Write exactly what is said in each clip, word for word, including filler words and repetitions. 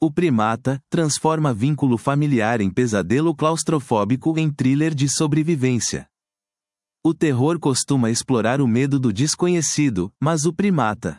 O Primata transforma vínculo familiar em pesadelo claustrofóbico em thriller de sobrevivência. O terror costuma explorar o medo do desconhecido, mas o Primata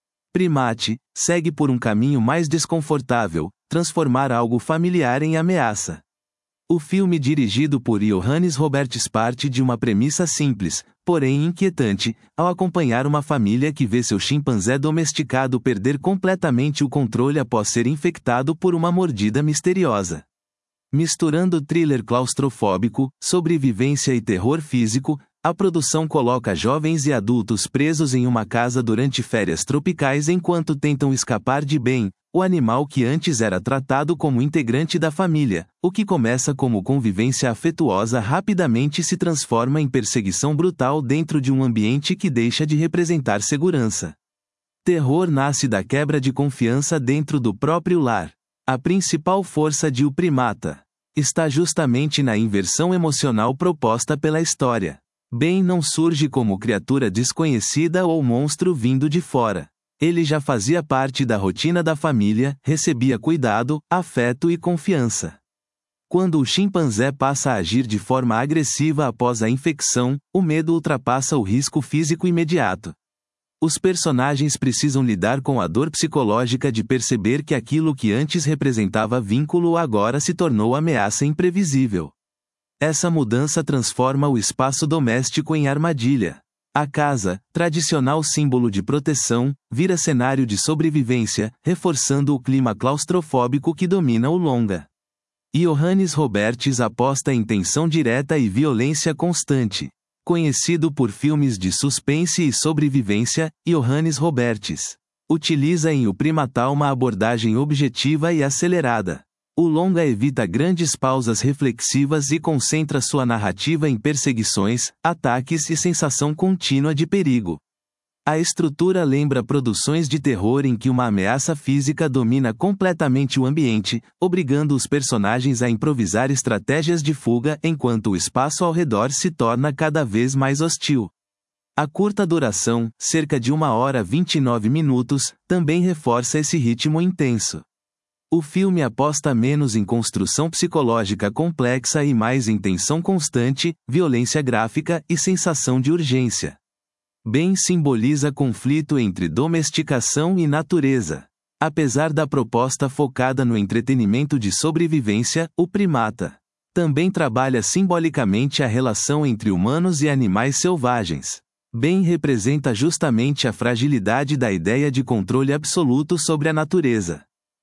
Primate segue por um caminho mais desconfortável, transformar algo familiar em ameaça. O filme dirigido por Johannes Roberts parte de uma premissa simples, porém inquietante, ao acompanhar uma família que vê seu chimpanzé domesticado perder completamente o controle após ser infectado por uma mordida misteriosa. Misturando thriller claustrofóbico, sobrevivência e terror físico, a produção coloca jovens e adultos presos em uma casa durante férias tropicais enquanto tentam escapar de Ben, o animal que antes era tratado como integrante da família. O que começa como convivência afetuosa rapidamente se transforma em perseguição brutal dentro de um ambiente que deixa de representar segurança. Terror nasce da quebra de confiança dentro do próprio lar. A principal força de O Primata está justamente na inversão emocional proposta pela história. Ben não surge como criatura desconhecida ou monstro vindo de fora. Ele já fazia parte da rotina da família, recebia cuidado, afeto e confiança. Quando o chimpanzé passa a agir de forma agressiva após a infecção, o medo ultrapassa o risco físico imediato. Os personagens precisam lidar com a dor psicológica de perceber que aquilo que antes representava vínculo agora se tornou ameaça imprevisível. Essa mudança transforma o espaço doméstico em armadilha. A casa, tradicional símbolo de proteção, vira cenário de sobrevivência, reforçando o clima claustrofóbico que domina o longa. Johannes Roberts aposta em tensão direta e violência constante. Conhecido por filmes de suspense e sobrevivência, Johannes Roberts utiliza em O Primata uma abordagem objetiva e acelerada. O longa evita grandes pausas reflexivas e concentra sua narrativa em perseguições, ataques e sensação contínua de perigo. A estrutura lembra produções de terror em que uma ameaça física domina completamente o ambiente, obrigando os personagens a improvisar estratégias de fuga enquanto o espaço ao redor se torna cada vez mais hostil. A curta duração, cerca de uma hora e vinte e nove minutos, também reforça esse ritmo intenso. O filme aposta menos em construção psicológica complexa e mais em tensão constante, violência gráfica e sensação de urgência. Ben simboliza conflito entre domesticação e natureza. Apesar da proposta focada no entretenimento de sobrevivência, O Primata também trabalha simbolicamente a relação entre humanos e animais selvagens. Ben representa justamente a fragilidade da ideia de controle absoluto sobre a natureza.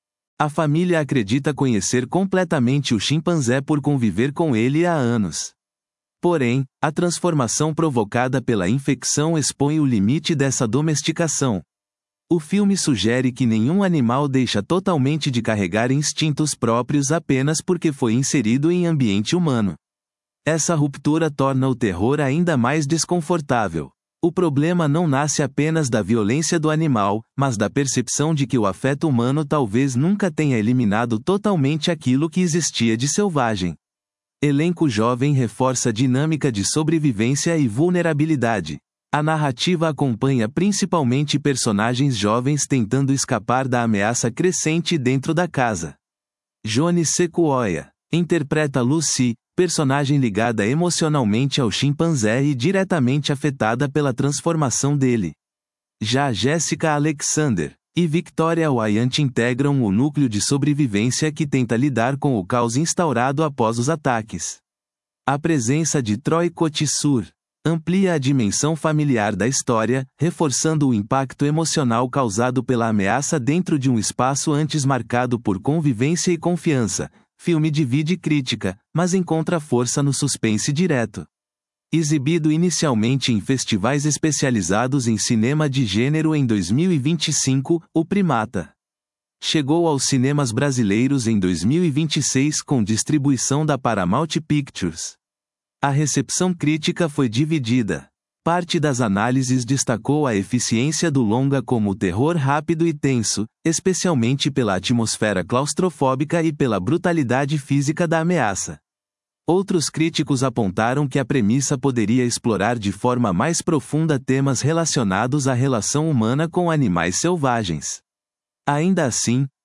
A família acredita conhecer completamente o chimpanzé por conviver com ele há anos. Porém, a transformação provocada pela infecção expõe o limite dessa domesticação. O filme sugere que nenhum animal deixa totalmente de carregar instintos próprios apenas porque foi inserido em ambiente humano. Essa ruptura torna o terror ainda mais desconfortável. O problema não nasce apenas da violência do animal, mas da percepção de que o afeto humano talvez nunca tenha eliminado totalmente aquilo que existia de selvagem. Elenco jovem reforça a dinâmica de sobrevivência e vulnerabilidade. A narrativa acompanha principalmente personagens jovens tentando escapar da ameaça crescente dentro da casa. Johnny Sequoia interpreta Lucy, personagem ligada emocionalmente ao chimpanzé e diretamente afetada pela transformação dele. Já Jessica Alexander e Victoria Wyant integram o núcleo de sobrevivência que tenta lidar com o caos instaurado após os ataques. A presença de Troy Kotsur amplia a dimensão familiar da história, reforçando o impacto emocional causado pela ameaça dentro de um espaço antes marcado por convivência e confiança. Filme divide crítica, mas encontra força no suspense direto. Exibido inicialmente em festivais especializados em cinema de gênero em dois mil e vinte e cinco, O Primata chegou aos cinemas brasileiros em dois mil e vinte e seis com distribuição da Paramount Pictures. A recepção crítica foi dividida. Parte das análises destacou a eficiência do longa como terror rápido e tenso, especialmente pela atmosfera claustrofóbica e pela brutalidade física da ameaça. Outros críticos apontaram que a premissa poderia explorar de forma mais profunda temas relacionados à relação humana com animais selvagens. Ainda assim,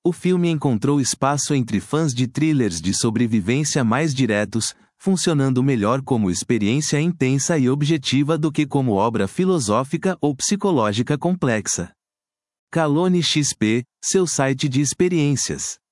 O filme encontrou espaço entre fãs de thrillers de sobrevivência mais diretos, funcionando melhor como experiência intensa e objetiva do que como obra filosófica ou psicológica complexa. Calone X P, seu site de experiências.